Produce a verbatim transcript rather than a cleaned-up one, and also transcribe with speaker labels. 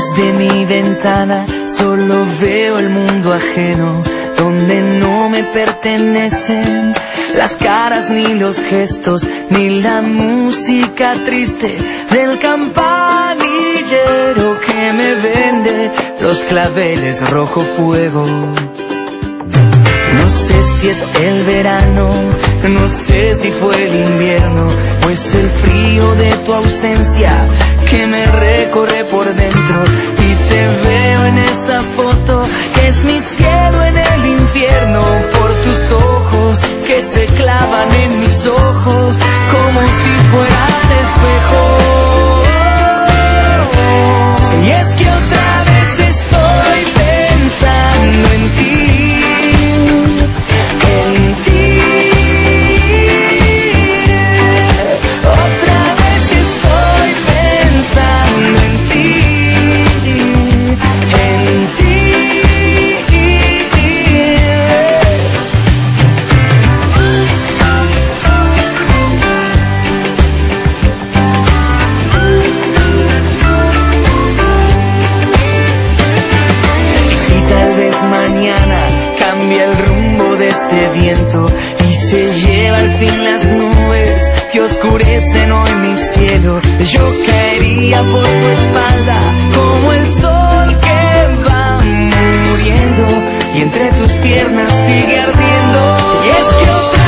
Speaker 1: Desde mi ventana solo veo el mundo ajeno, donde no me pertenecen las caras ni los gestos, ni la música triste del campanillero que me vende los claveles rojo fuego. No sé si es el verano, no sé si fue el invierno, o es el frío de tu ausencia que me recorre por dentro. Y te veo en esa foto que es mi cielo en el infierno, por tus ojos que se clavan en mis ojos como si fuera el espejo. Y es que otra vez estoy pensando en ti, en ti. Otra vez estoy pensando en ti, en ti. Si tal vez mañana cambia el rumbo de este viento y se lleva al fin las nubes que oscurecen hoy mi cielo, yo caería por tu espalda como el sol que va muriendo y entre tus piernas sigue ardiendo. Y es que otra